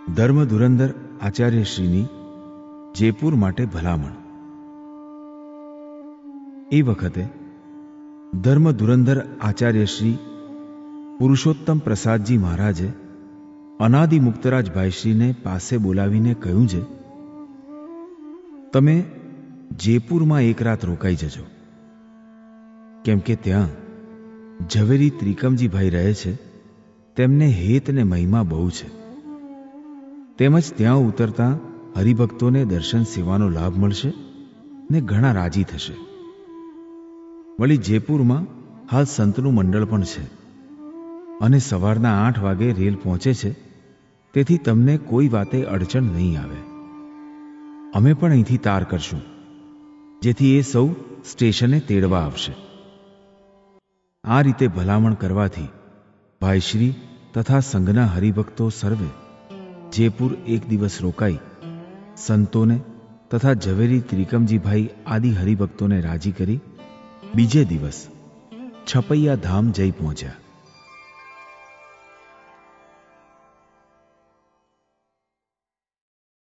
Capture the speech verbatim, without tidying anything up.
ધર્મ ધુરંધર આચાર્યશ્રીની જયપુર માટે ભલામણ. એ વખતે ધર્મ ધુરંધર આચાર્યશ્રી પુરુષોત્તમ પ્રસાદજી મહારાજે અનાદિ મુક્તરાજ ભાઈશ્રીને પાસે બોલાવીને કહ્યું છે, તમે જયપુરમાં એક રાત રોકાઈ જજો, કેમ કે ત્યાં ઝવેરી ત્રિકમજીભાઈ રહે છે. તેમને હેત ને મહિમા બહુ છે. તેમજ ત્યાં ઉતરતા હરિભક્તોને દર્શન સેવાનો લાભ મળશે ને ઘણા રાજી થશે. વળી જયપુરમાં હાલ સંતનું મંડળ પણ છે અને સવારના આઠ વાગે રેલ પહોંચે છે. તેથી તમને કોઈ વાતે અડચણ નહીં આવે. અમે પણ અહીંથી તાર કરશું, જેથી એ સૌ સ્ટેશને તેડવા આવશે. આ રીતે ભલામણ કરવાથી ભાઈશ્રી તથા સંઘના હરિભક્તો સર્વે જયપુર એક દિવસ રોકાઈ સંતોને તથા ઝવેરી ત્રિકમજીભાઈ આદિ હરિભક્તોને રાજી કરી બીજે દિવસ છપૈયા ધામ જઈ પહોંચ્યા.